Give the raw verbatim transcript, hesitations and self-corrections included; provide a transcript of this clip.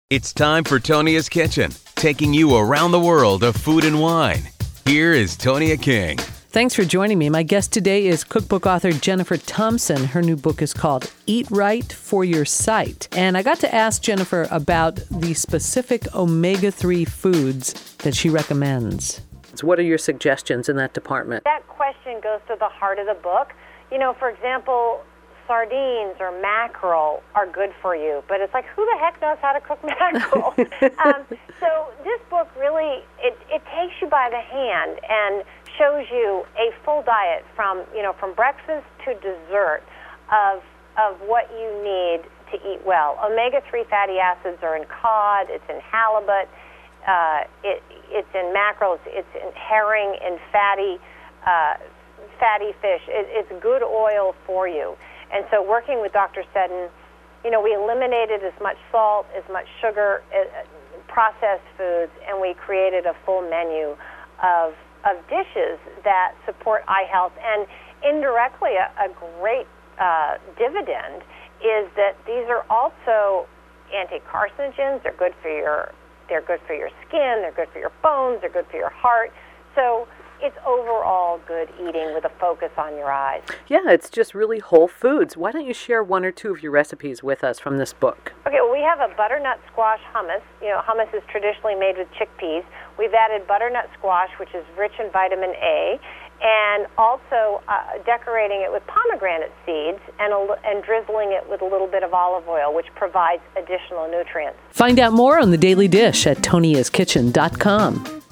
It's time for Tonia's Kitchen, taking you around the world of food and wine. Here is Tonia King. Thanks for joining me. My guest today is cookbook author Jennifer Thompson. Her new book is called Eat Right for Your Sight. And I got to ask Jennifer about the specific omega three foods that she recommends. What are your suggestions in that department? That question goes to the heart of the book. You know, for example, sardines or mackerel are good for you, but it's like, who the heck knows how to cook mackerel? um, so this book really, it, it takes you by the hand and shows you a full diet from, you know, from breakfast to dessert of of what you need to eat well. omega three fatty acids are in cod, it's in halibut, uh, it, it's in mackerel, it's, it's in herring, in fatty, uh, fatty fish. It, it's good oil for you. And so working with Doctor Seddon, you know, we eliminated as much salt, as much sugar, uh, processed foods, and we created a full menu of of dishes that support eye health. And indirectly, a, a great uh, dividend is that these are also anti-carcinogens. They're good for your they're good for your skin. They're good for your bones. They're good for your heart. So it's overall good eating with a focus on your eyes. Yeah, it's just really whole foods. Why don't you share one or two of your recipes with us from this book? Okay, well, we have a butternut squash hummus. You know, hummus is traditionally made with chickpeas. We've added butternut squash, which is rich in vitamin A, and also uh, decorating it with pomegranate seeds and, a, and drizzling it with a little bit of olive oil, which provides additional nutrients. Find out more on The Daily Dish at tonias kitchen dot com.